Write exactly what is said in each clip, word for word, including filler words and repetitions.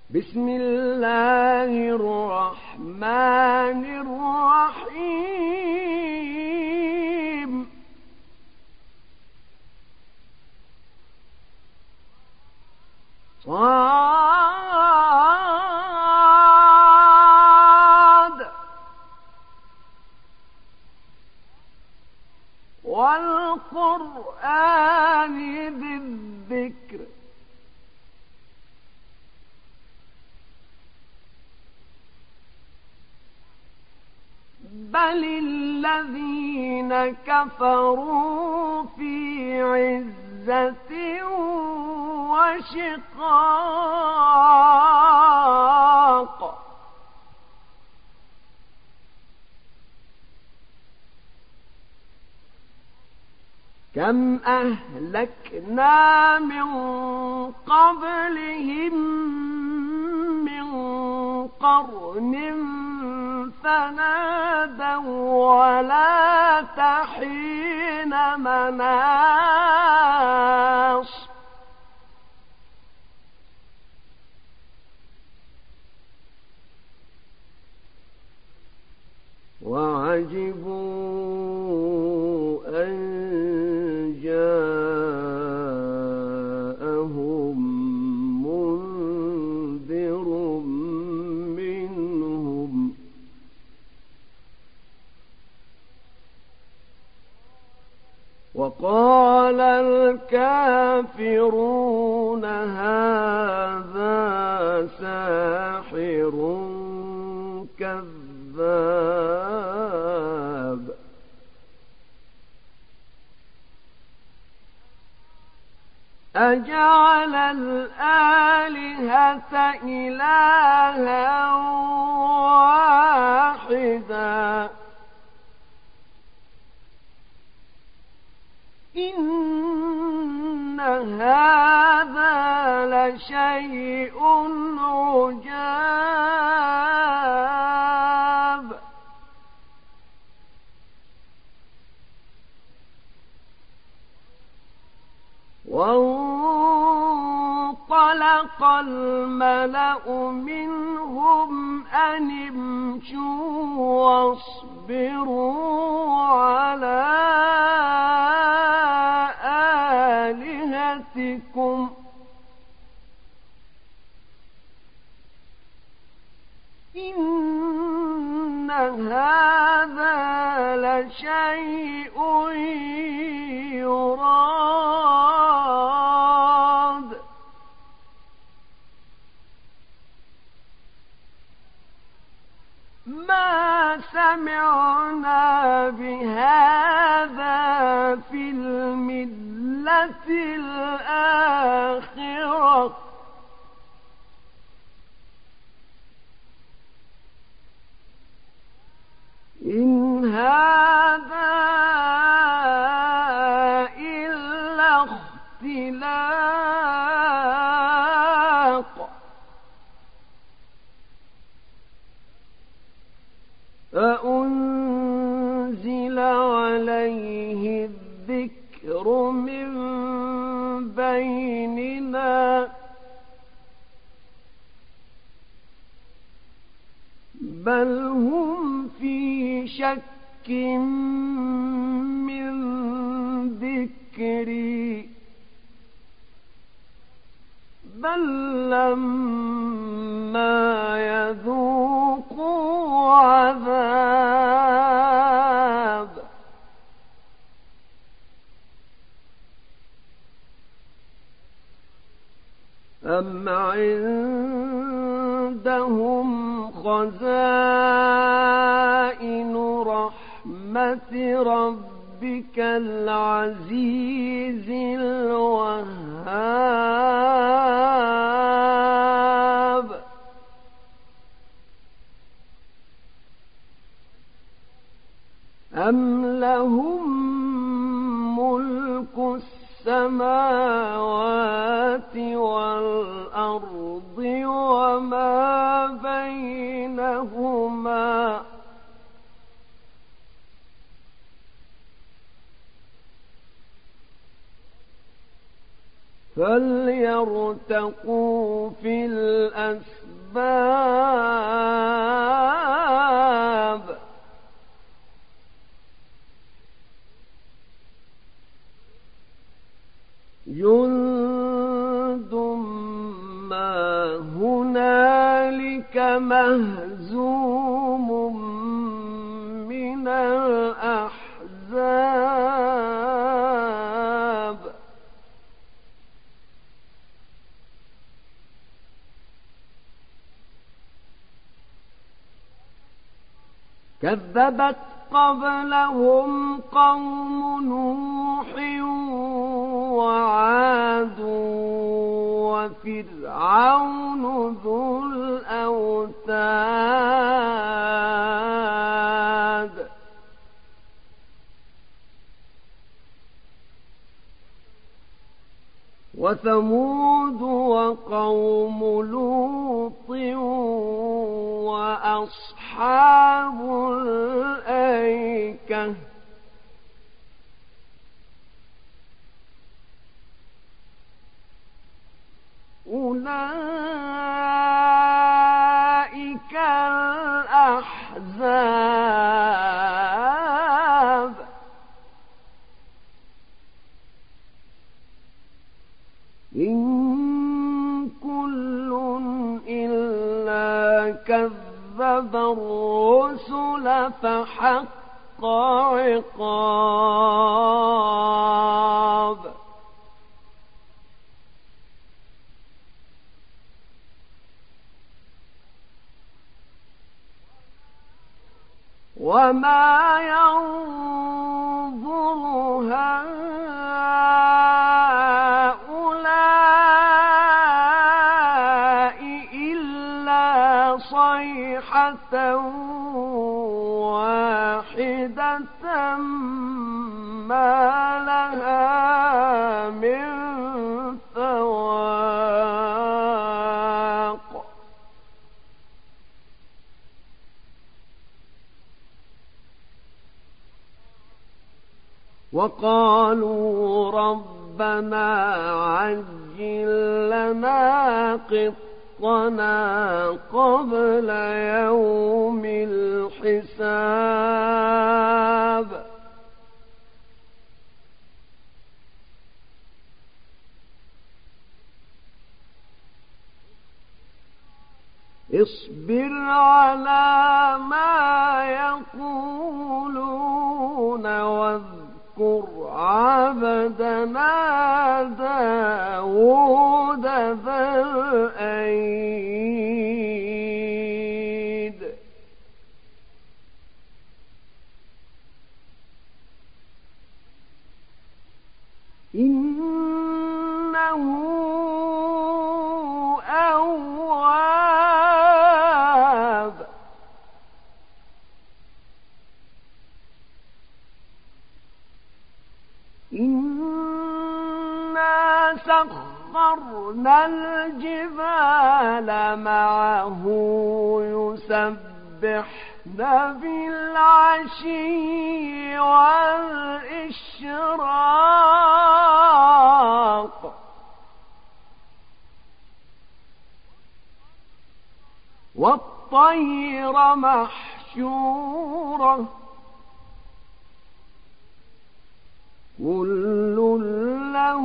بسم الله الرحمن الرحيم صاد والقرآن ذي الذكر بل الذين كفروا في عزة وشقاق كم أهلكنا من قبلهم من قرن فنادوا ولا تحين مناص وعجبوا أن جاءهم منذر منهم وقال الكافرون هذا ساحر كذاب أجعل الآلهة إلها واحدا إن هذا لشيء عجاب وانطلق الملأ منهم أن امشوا واصبروا على آلهتكم إن هذا لشيء يراد ما سمعنا بهذا في الملة الآخرة إن هذا إلا اختلاق فأنزل عليه الذكر من بيننا بل هم في شك من ذكري بل لما يذوقوا عذاب أم عندهم خزائن رحمة ربك العزيز الوهاب أم لهم ملك السماوات والأرض وما بينهما فليرتقوا في الأسباب جند ما هنالك مهزوم من الأحزاب كذبت قبلهم قوم نوح وعاد وفرعون ذو الأوتاد وثمود وقوم لوط وأصحاب الأيكة أولئك الأحزاب إن كل إلا كذب الرسل فحق عقاب وما ينظر هؤلاء إلا صيحة واحدة ما لها من فواق وقالوا ربنا عجل لنا قطنا قبل يوم الحساب اصبر على ما يقولون واذكر عبدنا داود ذا الأيد إنه أواب إنا سخرنا الجبال معه يسبحن بالعشي والإشراق والطير محشورة كل له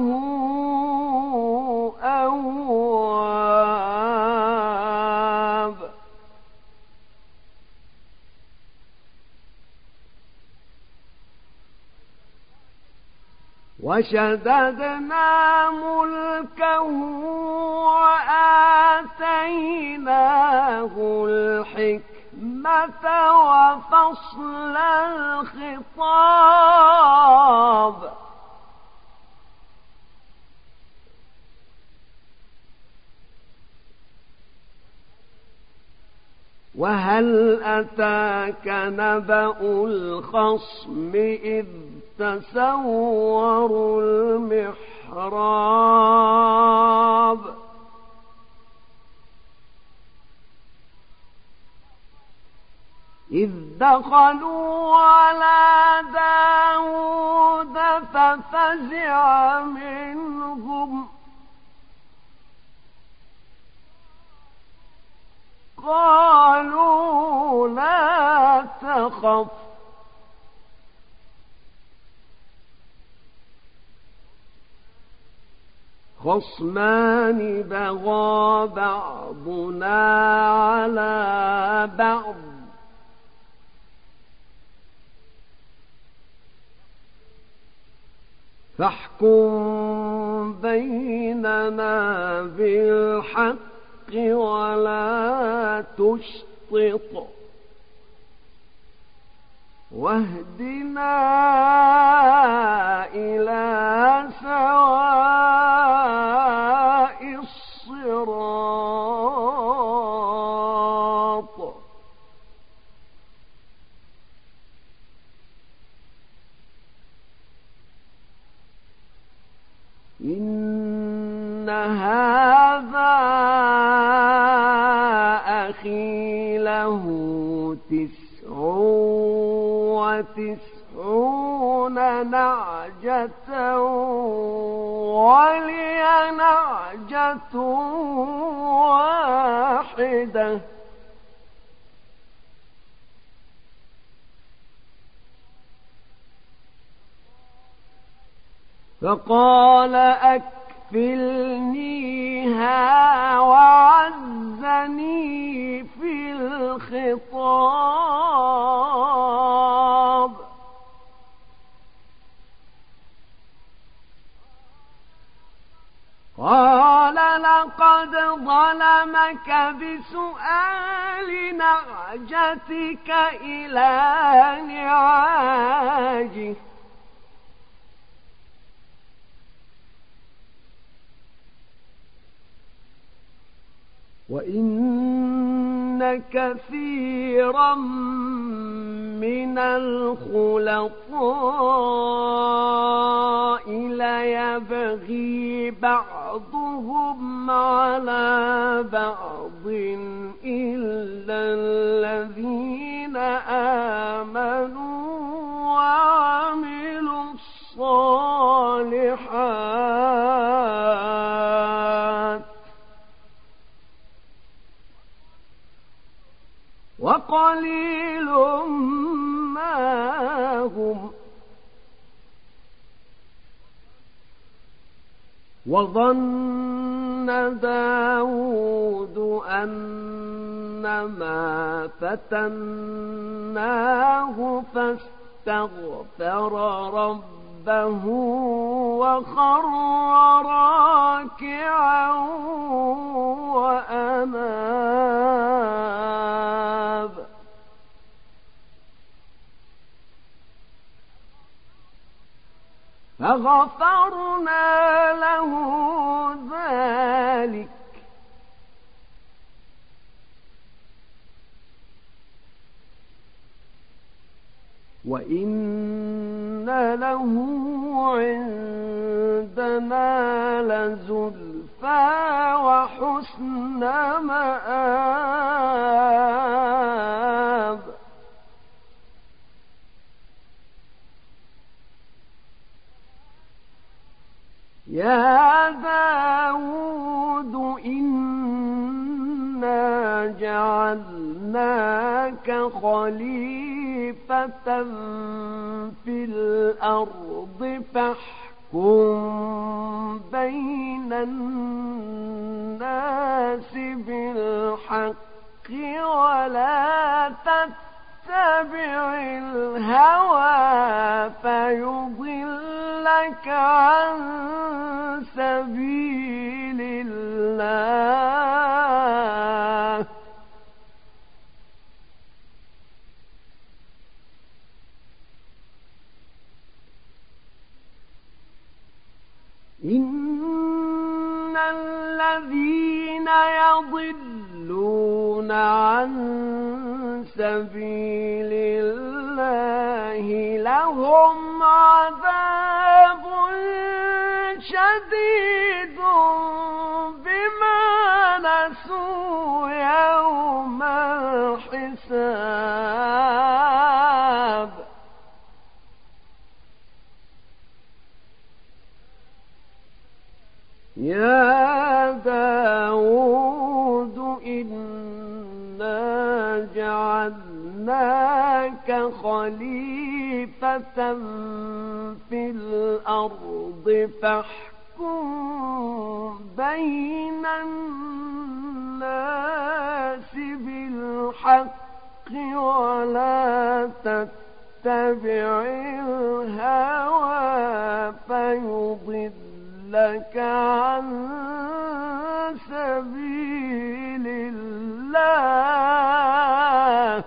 أواب وشددنا ملكه وآتيناه الحكمة وفصل الخطاب وهل أتاك نبأ الخصم إذ تسوروا المحراب إذ دخلوا على داود ففزع منهم تخف خصمان بغى بعضنا على بعض فاحكم بيننا بالحق ولا تشطط واهدنا إلى سواء الصراط إن هذا أخي له تسع وتسعون نعجة ولي نعجة واحدة فقال أكفلنيها وعزني في الخطاب قال لقد ظلمك بسؤال نعجتك إلى نعاجه وإن كثيرا من الخلطاء ليبغي بعضهم على بعض إلا الذين آمنوا وعملوا الصالحات وقليل ما هم وظن داود أنما فتناه فاستغفر ربه وخر راكعا وأناب فغفرنا له ذلك وإن له عندنا لزلفى وحسن مآب يا داود إنا جعلناك خليفة في الأرض فاحكم بين الناس بالحق ولا تتبع الهوى فيضلك عن سبيل الله إن الذين يضلون عن سبيل الله لهم عذاب شديد بما نسوا يوم الحساب يا داود إنا جعلناك خليفة في الأرض فاحكم بين الناس بالحق ولا تتبع الهوى فيضلك عن سبيل الله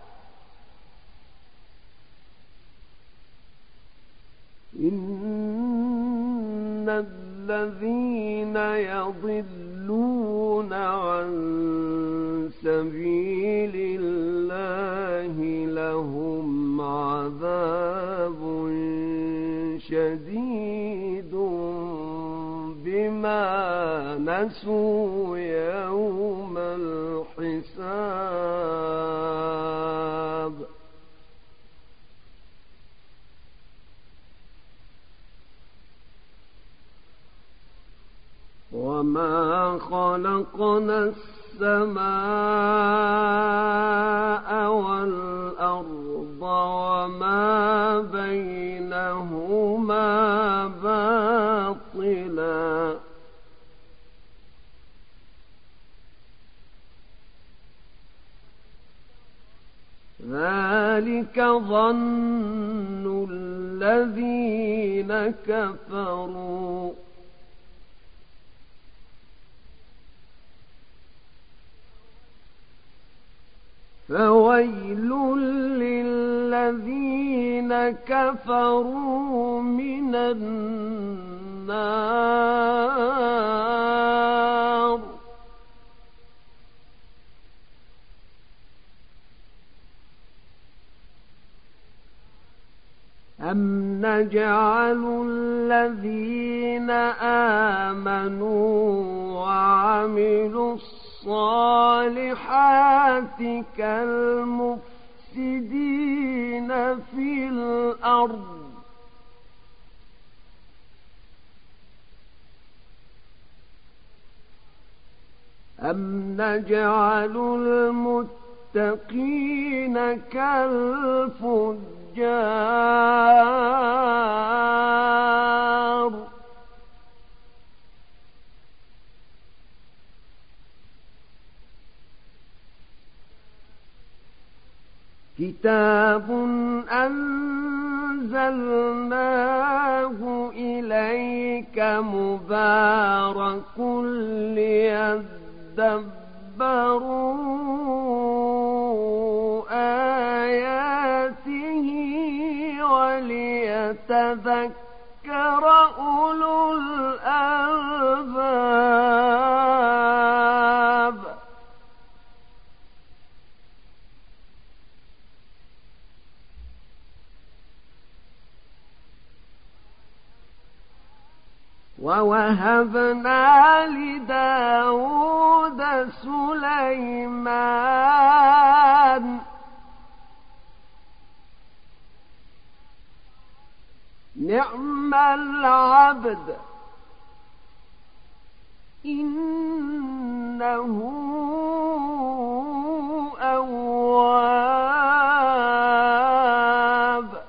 إن الذين يضلون عن سبيل الله لهم عذاب شديد بما نسوا يوم الحساب وما خلقنا السماء والأرض وما بينهما باطلا ذلك ظن الذين كفروا فويل للذين كفروا من النار أم نجعل الذين آمنوا وعملوا الصالحات كالمفسدين في الأرض أم نجعل المتقين كالفجار كتاب أنزلناه إليك مبارك ليدبروا آياته وليتذكر أولو الألباب ووهبنا لداود سليمان نعم العبد إنه أواب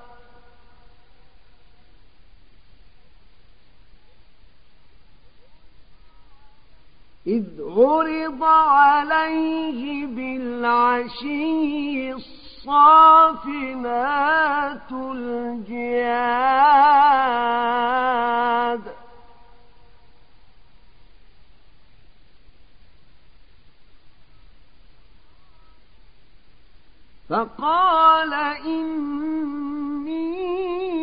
إذ عرض عليه بالعشي الصافنات الجياد فقال إني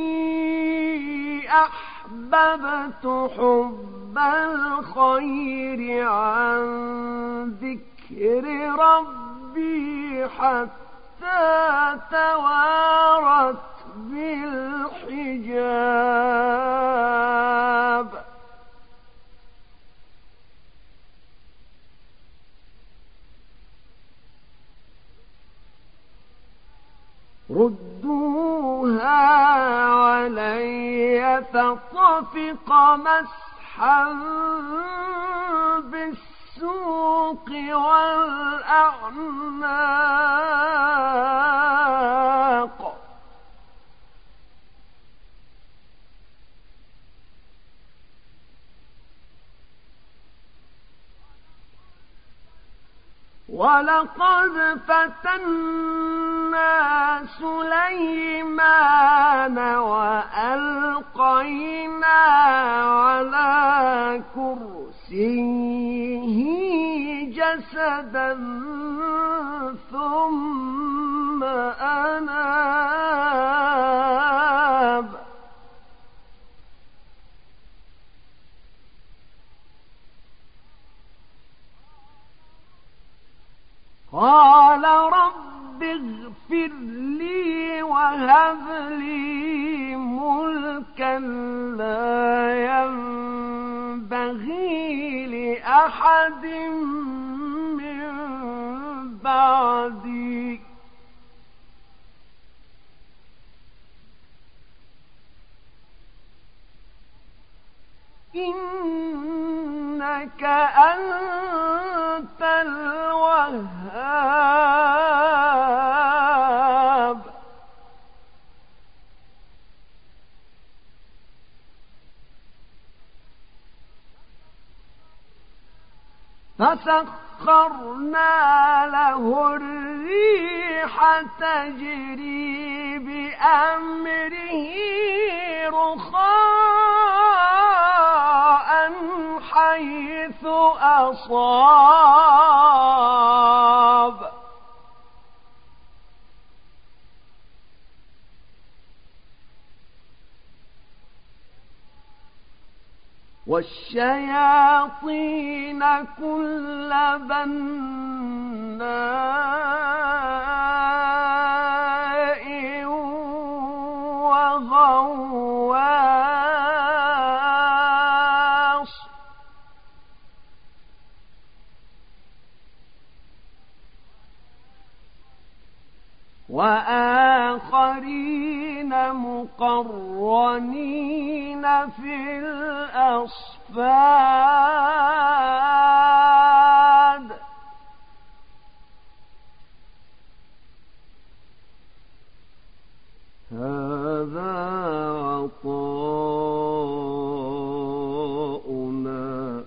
أحببت حب الخير عن ذكر ربي حتى توارت بالحجاب ردوها علي فطفق مسحا بالسوق والأعناق ولقد فتنا سليمان وألقينا على كرسيه جسدا ثم أناب قال رب اغفر لي وهب لي ملكا لا ينبغي لأحد من بعدي إنك أنت الوهاب فسخرنا له الريح تجري بأمره رخاء حيث أصاب والشياطين كل بناء وغواص وآخرين مقرنين في الأصفاد هذا عطاؤنا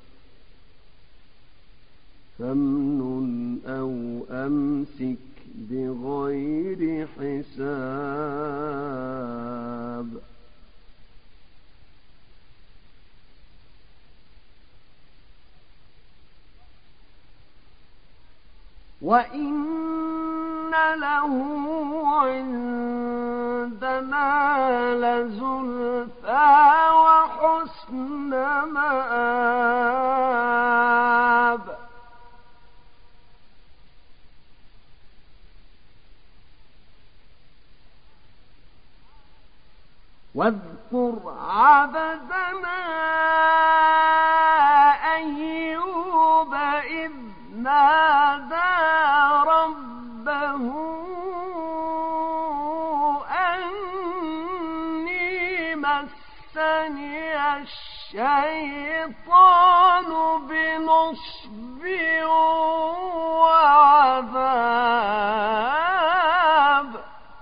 فامنن أو أمسك بغير حساب وإن له عندنا لزلفى وحسن مآب واذكر عبدنا أيوب إذ نادى ربه أني مسني الشيطان بنصب وعذاب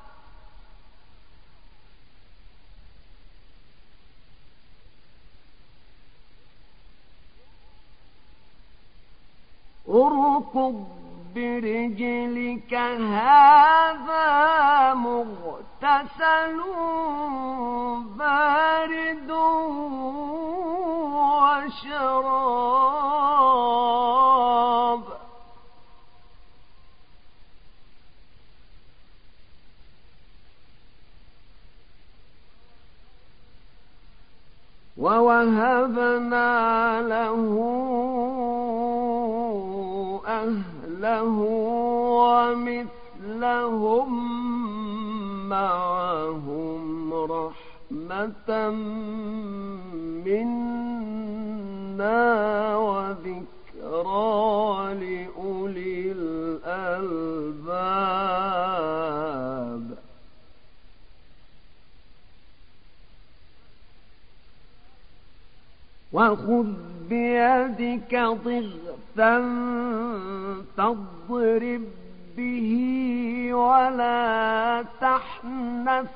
اركض برجلك هذا مغتسل بارد وشراب ووهبنا له أهله ومثلهم معهم رحمة منا وذكرى لأولي الألباب وخذ بيدك ضغثا فاضرب به ولا تحنث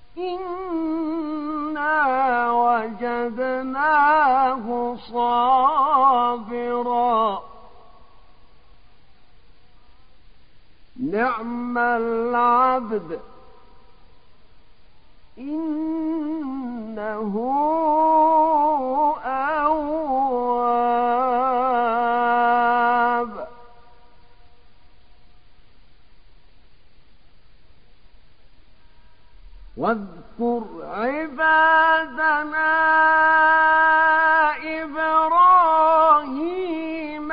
إنا وجدناه صابرا العبد إنه أواب. واذكر عبادنا إبراهيم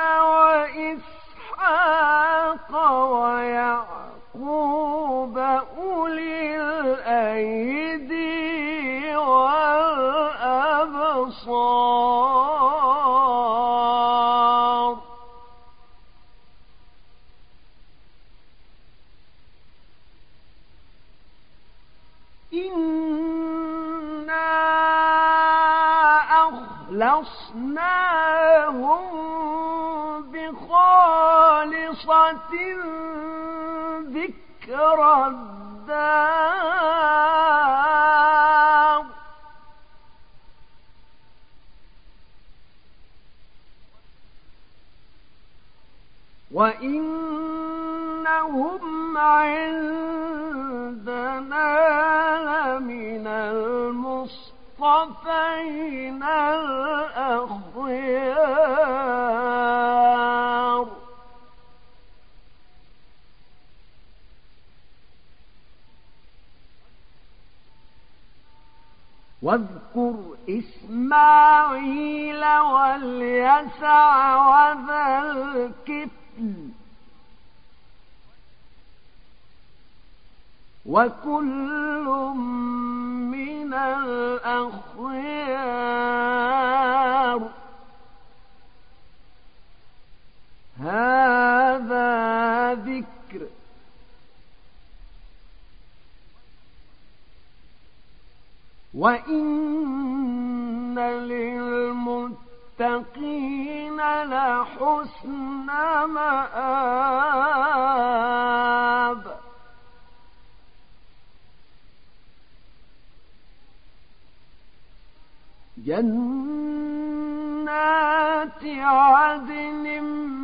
وإسحاق ويعقوب أولي الأيدي والأبصار إنا أخلصناهم بخالصة ذكر الدار وإنهم عندنا لمن المصطفين الأخيار. واذكر إسماعيل واليسع وذا الكفل وكل من الأخيار. هذا ذكر وإن للمتقين لحسن مآب. جنات عدن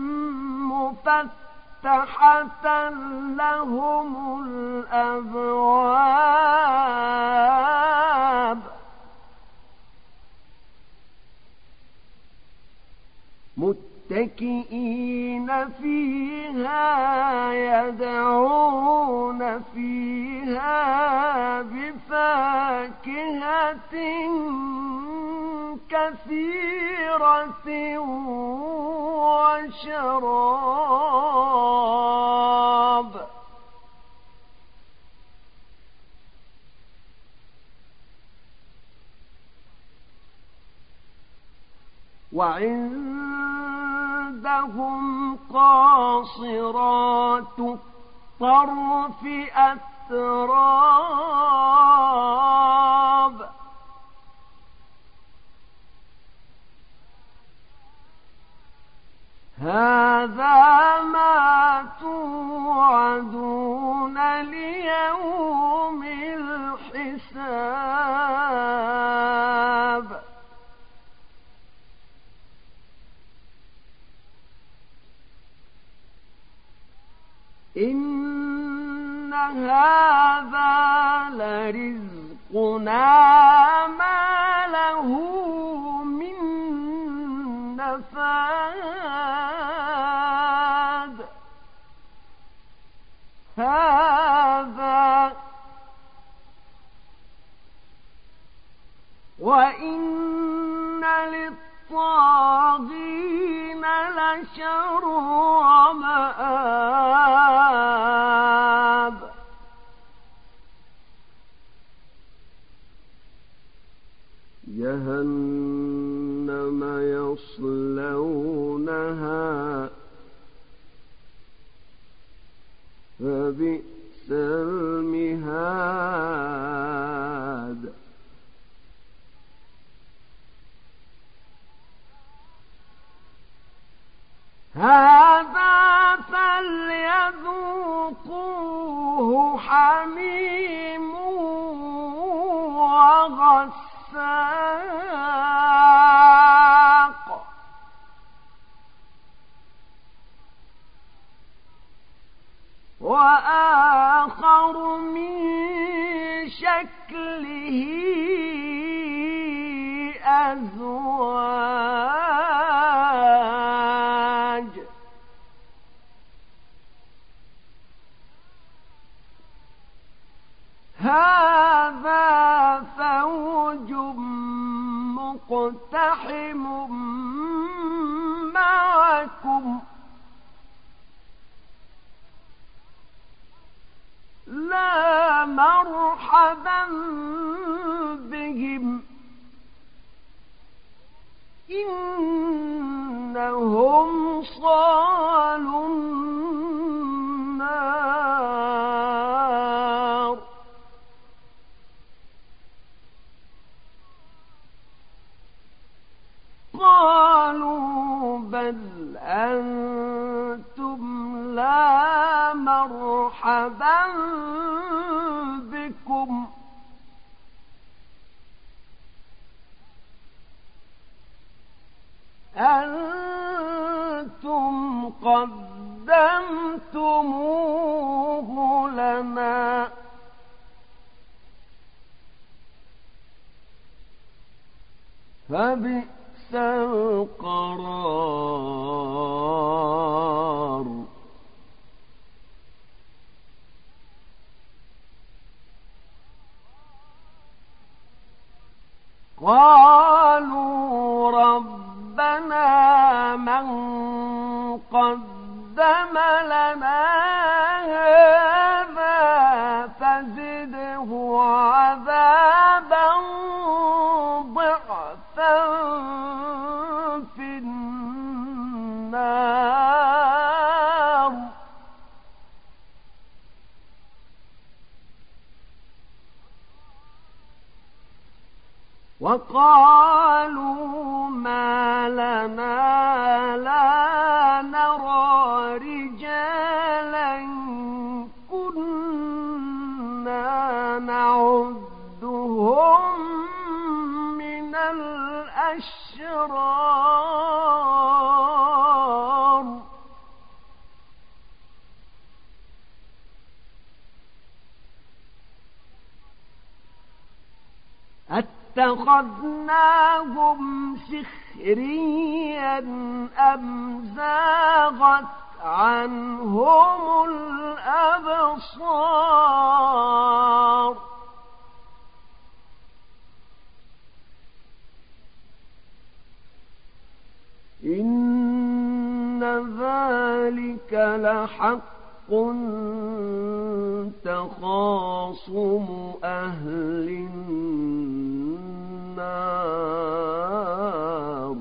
مفتحة لهم الأبواب متكئين فيها يدعون فيها بفاكهة كثيرة وشراب. وعندهم قاصرات الطرف أتراب. هذا ما توعدون ليوم الحساب. إن هذا لرزقنا ما له من نفاد. هذا وإن للطاغين لشر مآب. جهنم يصلونها فبئس المهاد. هذا فليذوقوه حميم وغساق. وآخر أزواج هذا فوج مقتحم معكم لا مرحبا بهم إنهم صالوا النار قالوا بل أنتم لا مرحبا بكم أنتم قدمتموه لنا فبئس القرار قالوا ربنا من قدم لنا هذا فزده عذابا ضعفا في النار وقالوا ما لنا لا نرى رجالا كنا نعدهم من الأشرار اتخذناهم سخريا أم زاغت عنهم الأبصار إن ذلك لحق تخاصم أهل النار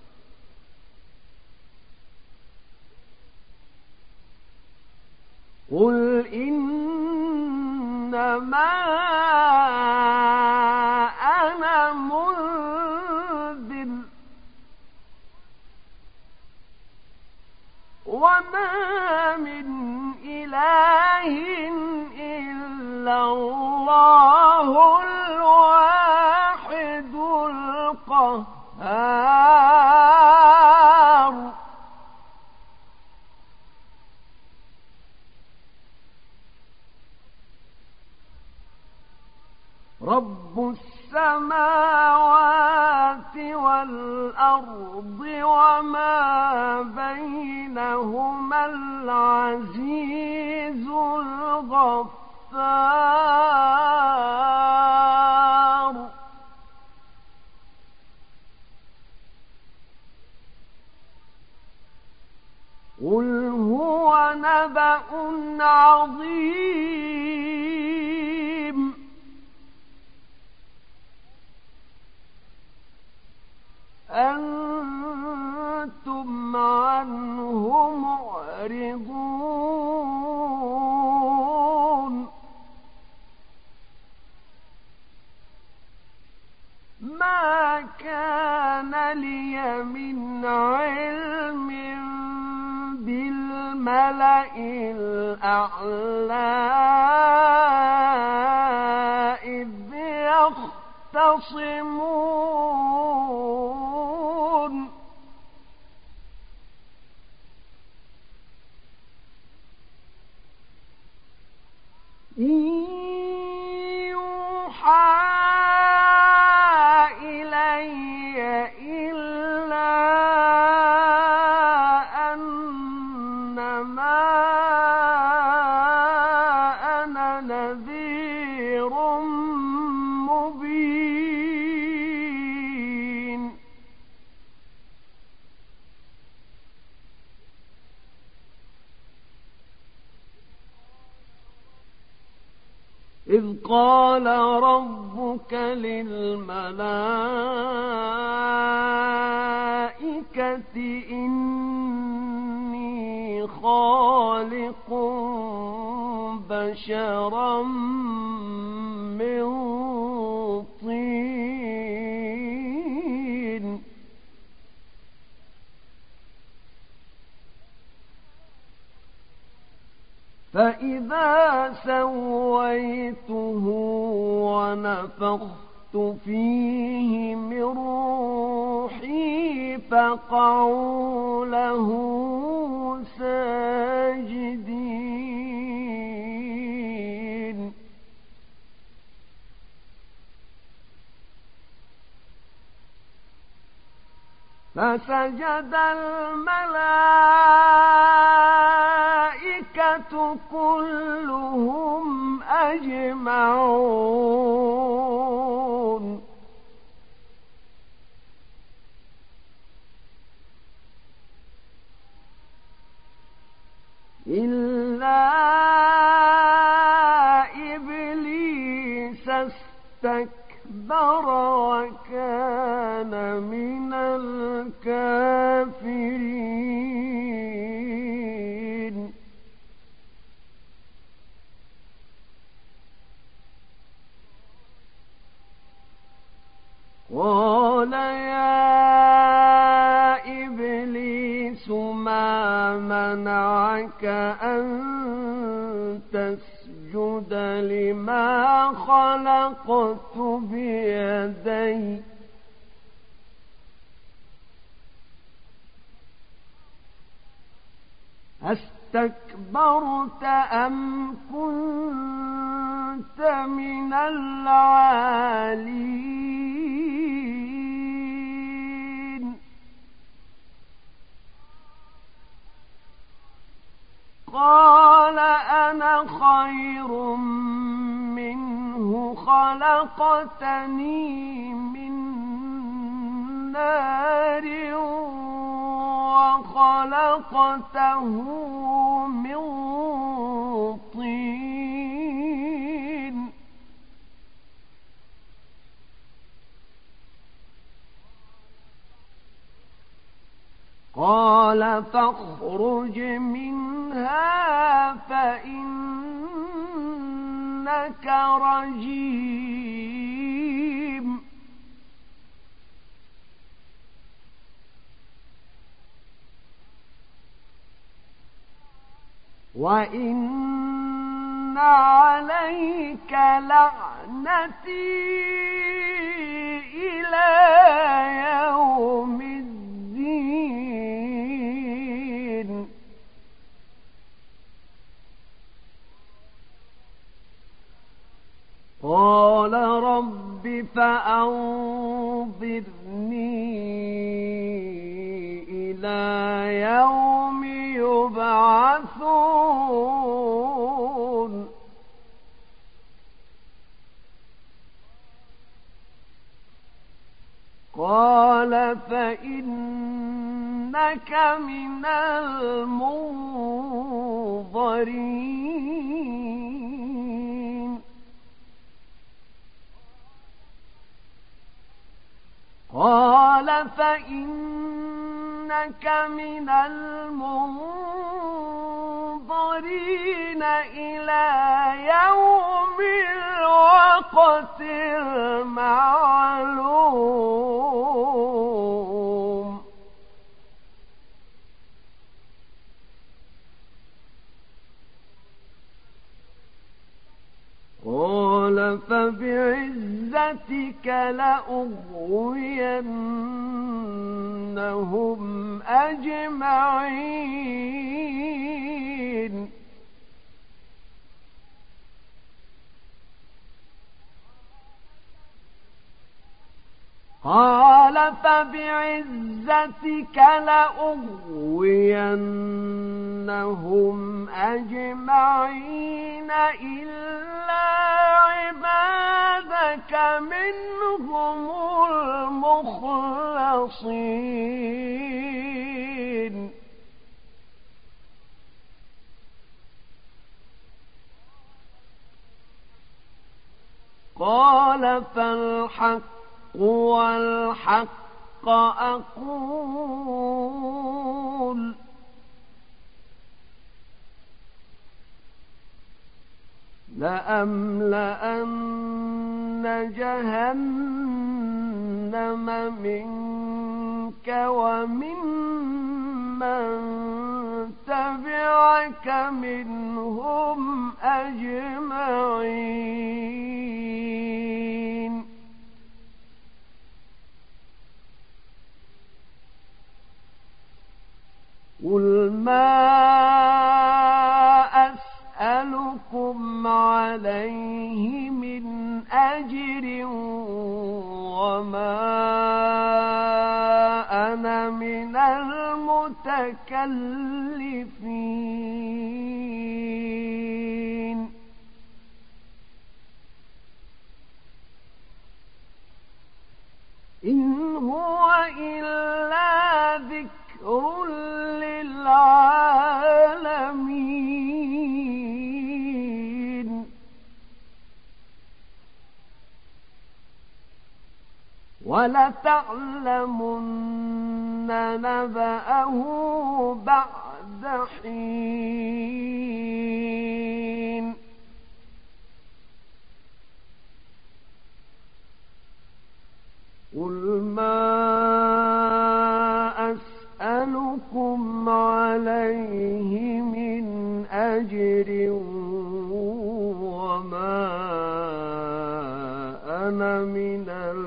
قل إنما أنا منذر وما من إله إلا الله الواحد القهار رب السماوات والأرض وما بينهما العزيز الغفار قل هو نبأ عظيم أنتم عنه معرضون ما كان لي من علم بالملأ الأعلى إذ يختصمون إن يوحى إلي إذ قال ربك للملائكة إني خالق بشرا من طين فإذا سويته ونفخت فيه من روحي فقعوا له ساجدين فسجد الملائكة كلهم أجمعون إلا إبليس استكبر وكان من الكافرين قال يا إبليس ما منعك أن تسجد لما خلقت بيدي أستكبرت أم كنت من العالين قال أنا خير منه خلقتني من نار وخلقته من طين قال فاخرج منها فإنك رجيم وإن عليك لعنتي إلى يوم الدين قال رب فأنظرني إلى يوم يبعثون قال فإنك من المنظرين قال فإنك من المنظرين إلى يوم الوقت المعلوم قال فبعزتك لأغوينهم أجمعين قال فبعزتك لأغوينهم أجمعين إلا عبادك منهم المخلصين قال فالحق والحق أقول لأملأن جهنم منك وممن تبعك منهم أجمعين قل ما أسألكم عليه من أجر وما أنا من المتكلفين إن هو إلا ذكر للعالمين ولتعلمن نبأه بعد حين قل ما أسألكم عليه من أجر وما أنا من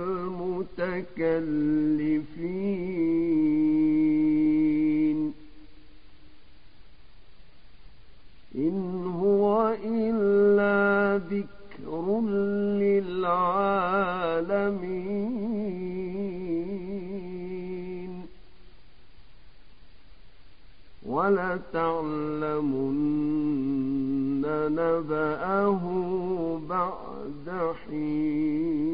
المتكلفين إن هو إلا ذكر للعالمين ولتعلمن نبأه بعد حين